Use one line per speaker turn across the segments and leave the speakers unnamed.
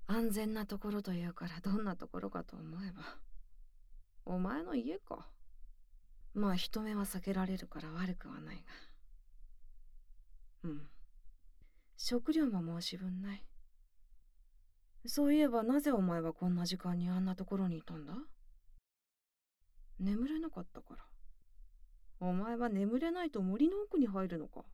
安全なところというからどんなところかと思えば。お前の家か。まあ人目は避けられるから悪くはないが。うん。食料も申し分ない。そういえばなぜお前はこんな時間にあんなところにいたんだ？眠れなかったから。お前は眠れないと森の奥に入るのか。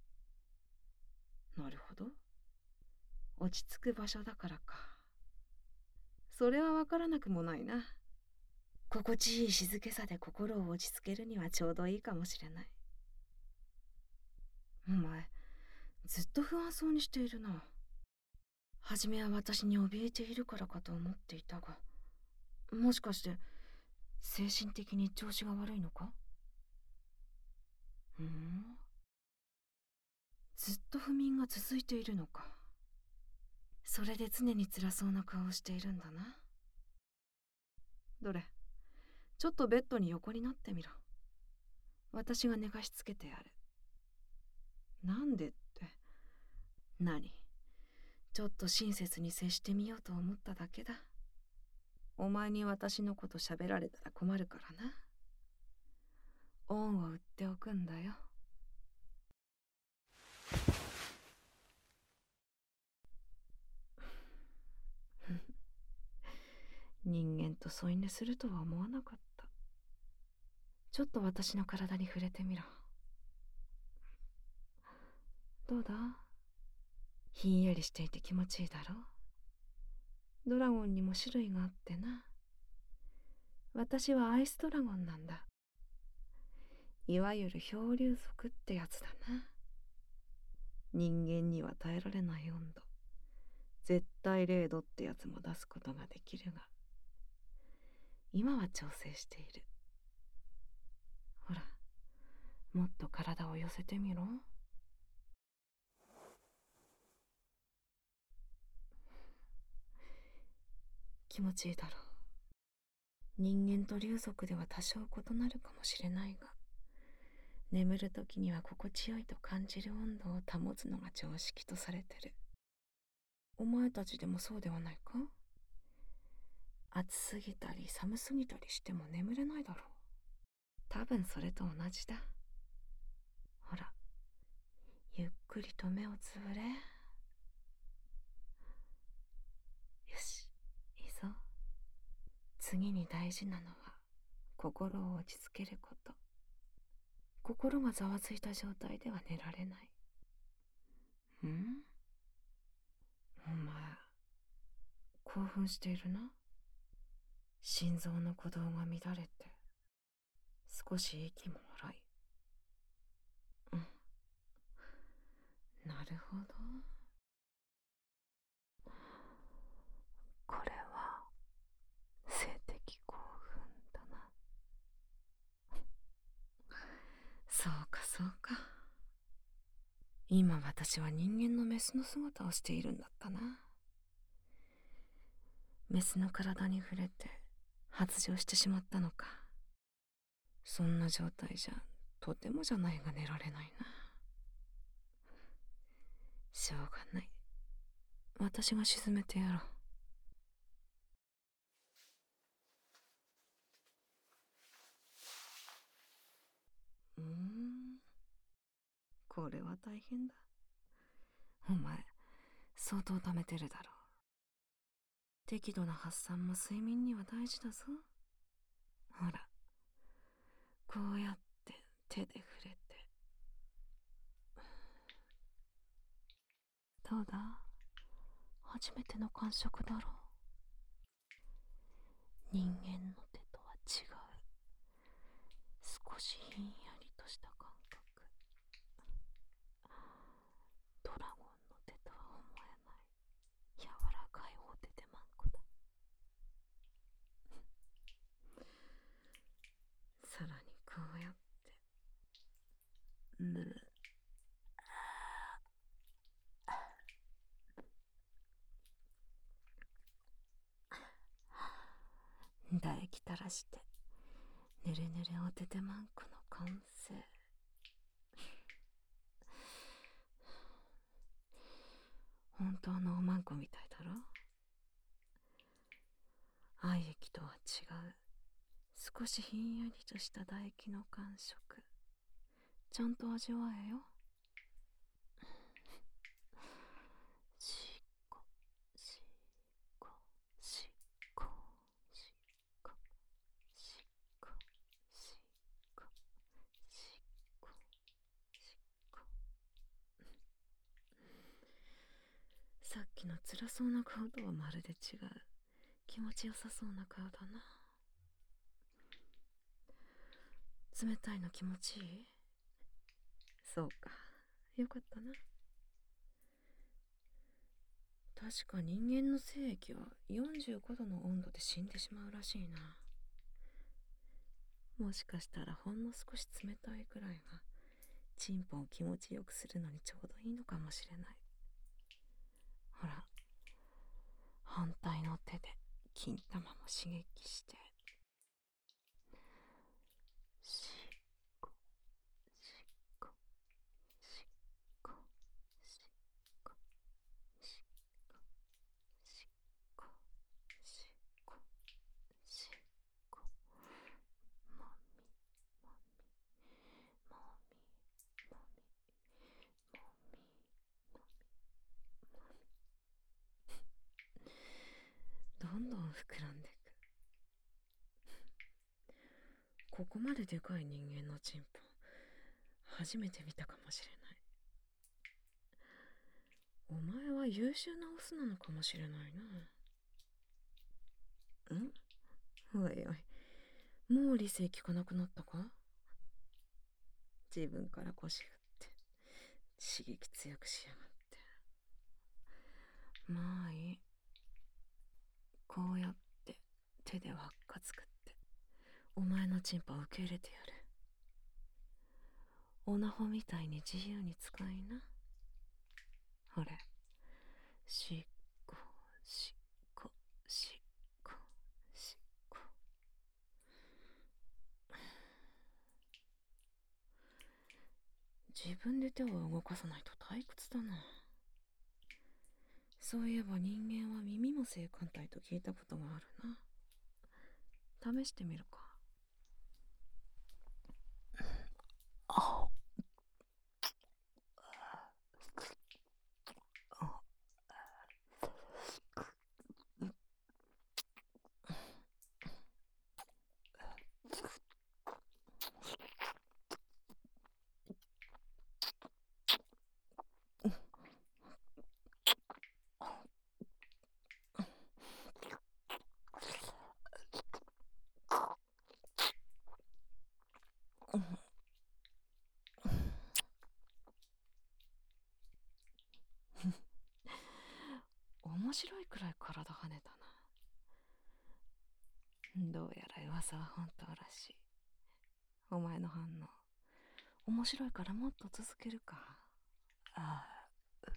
なるほど。落ち着く場所だからか。それはわからなくもないな。心地いい静けさで心を落ち着けるにはちょうどいいかもしれない。お前、ずっと不安そうにしているな。はじめは私に怯えているからかと思っていたが、もしかして精神的に調子が悪いのか？ずっと不眠が続いているのか。それで常に辛そうな顔をしているんだな。どれ、ちょっとベッドに横になってみろ。私が寝かしつけてやる。なんでって。何？ちょっと親切に接してみようと思っただけだ。お前に私のこと喋られたら困るからな。恩を売っておくんだよ。人間と添い寝するとは思わなかった。ちょっと私の体に触れてみろ。どうだ？ひんやりしていて気持ちいいだろう？ドラゴンにも種類があってな。私はアイスドラゴンなんだ。いわゆる漂流族ってやつだな。人間には耐えられない温度、絶対0度ってやつも出すことができるが、今は調整している。ほら、もっと体を寄せてみろ。気持ちいいだろう。人間と竜族では多少異なるかもしれないが、眠るときには心地よいと感じる温度を保つのが常識とされてる。お前たちでもそうではないか？暑すぎたり寒すぎたりしても眠れないだろう。多分それと同じだ。ほら、ゆっくりと目をつぶれ。よし、いいぞ。次に大事なのは心を落ち着けること。心がざわついた状態では寝られない。お前、興奮しているな。心臓の鼓動が乱れて、少し息も荒い。なるほど。これは性的興奮だな。そうかそうか。今私は人間のメスの姿をしているんだったな。メスの体に触れて発情してしまったのか。そんな状態じゃとてもじゃないが寝られないな。しょうがない。私が沈めてやろう。これは大変だ。お前、相当溜めてるだろう。適度な発散も睡眠には大事だぞ。ほら、こうやって手で触れて。どうだ？初めての感触だろう。人間の手とは違う。少しひんやりとした感覚。ドラゴンの手とは思えない柔らかいお手手まんこだ。さらにこうやって唾液垂らしてぬるぬるお手手まんこの完成。本当のおまんこみたいだろ？ 愛液とは違う少しひんやりとした唾液の感触、ちゃんと味わえよ。しっこしっこしっこしっこしっこしっこしっこしっこ。さっきの辛そうな顔とはまるで違う気持ちよさそうな顔だな。冷たいの気持ちいい？そうか、よかったな。確か人間の精液は45度の温度で死んでしまうらしいな。もしかしたらほんの少し冷たいくらいがチンポを気持ちよくするのにちょうどいいのかもしれない。ほら、反対の手で金玉も刺激して。しっこしっこしっこしっこしっこしっこしっこしっこ、もみもみもみもみもみもみ、どんどん膨らんでいく。ここまででかい人間のチンポ初めて見たかもしれない。お前は優秀なオスなのかもしれないな。おいおい、もう理性聞かなくなったか？自分から腰振って刺激強くしやがって。まあいい、こうやって手で輪っか作ってお前のチンポを受け入れてやる。オナホみたいに自由に使いな。ほれ、しっこしっこしっこしっこ。自分で手を動かさないと退屈だな。そういえば人間は耳も性感帯と聞いたことがあるな。試してみるか。あ面白いくらい体跳ねたな。どうやら噂は本当らしい。お前の反応面白いからもっと続けるか。ああ、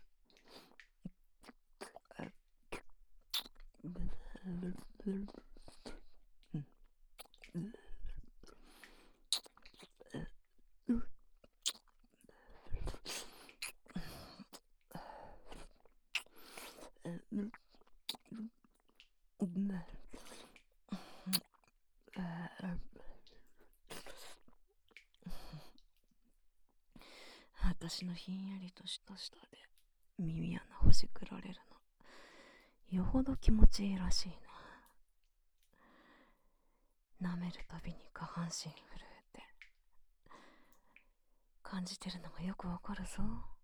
私のひんやりとした舌で耳穴ほじくられるのよほど気持ちいいらしいな。舐めるたびに下半身震えて感じてるのがよくわかるぞ。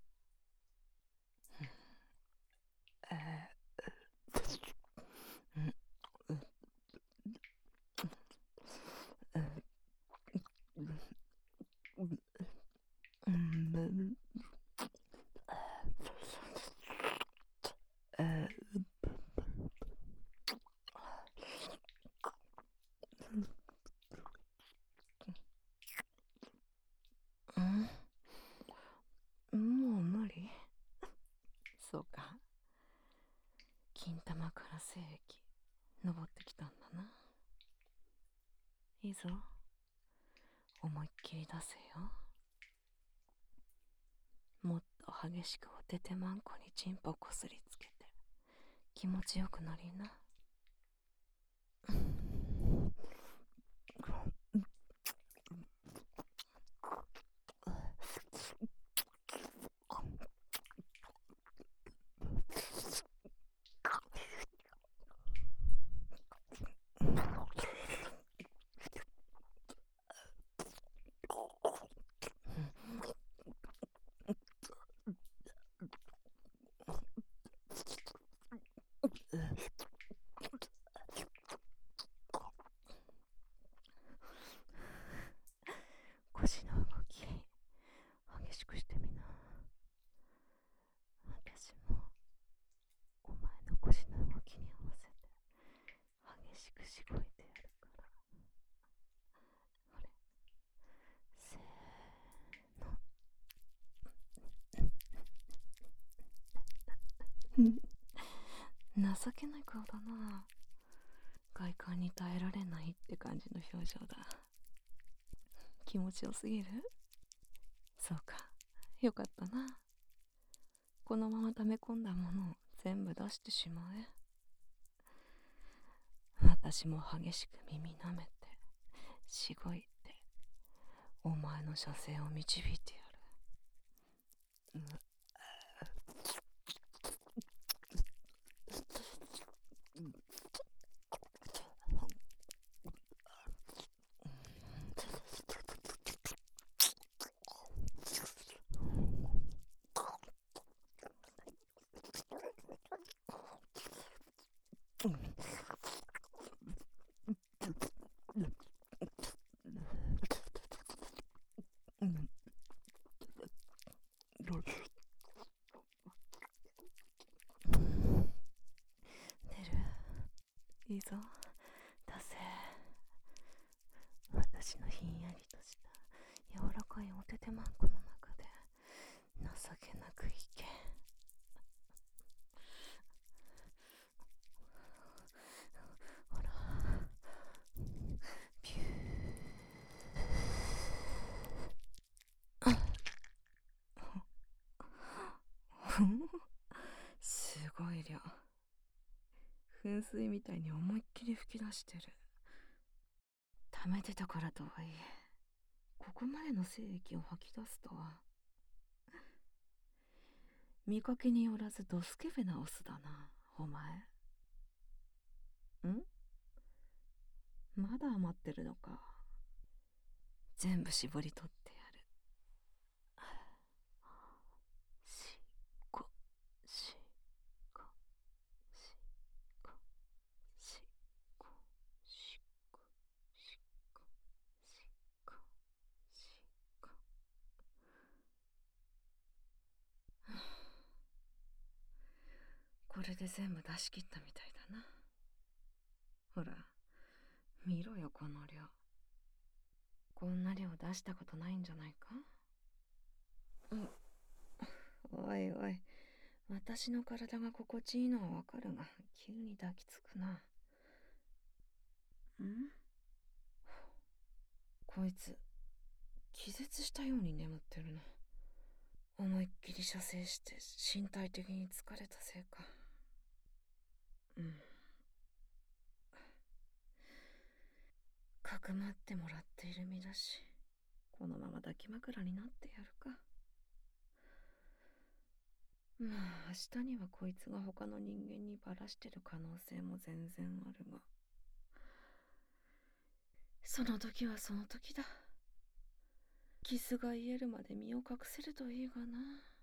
もう無理？そうか、金玉から精液登ってきたんだな。いいぞ、思いっきり出せよ。もっと激しくおててまんこにチンポこすりつけて気持ちよくなりな。 しごいてやるから。ほれ、せーの。情けない顔だな。外観に耐えられないって感じの表情だ。気持ちよすぎる？そうか、よかったな。このまま溜め込んだものを全部出してしまえ。私も激しく耳舐めてしごいてお前の射精を導いてやる。いいぞ、出せ。私のひんやりとした柔らかいお手手マンコの中で情けなくいけ。ほら、ピューすごい量。噴水みたいに思いっきり吹き出してる。溜めてたからとはいえ、ここまでの精液を吐き出すとは。見かけによらずドスケベなオスだな、お前。ん？まだ余ってるのか。全部絞り取ってやる。しこしこしこしこしこしこしこしこ。これで全部出し切ったみたいだな。ほら、見ろよこの量。こんな量出したことないんじゃないか？おいおい、私の体が心地いいのはわかるが、急に抱きつくな。こいつ、気絶したように眠ってるな。思いっきり射精して身体的に疲れたせいか。かくまってもらっている身だし、このまま抱き枕になってやるか。まあ明日にはこいつが他の人間にバラしてる可能性も全然あるが、その時はその時だ。傷が癒えるまで身を隠せるといいがな。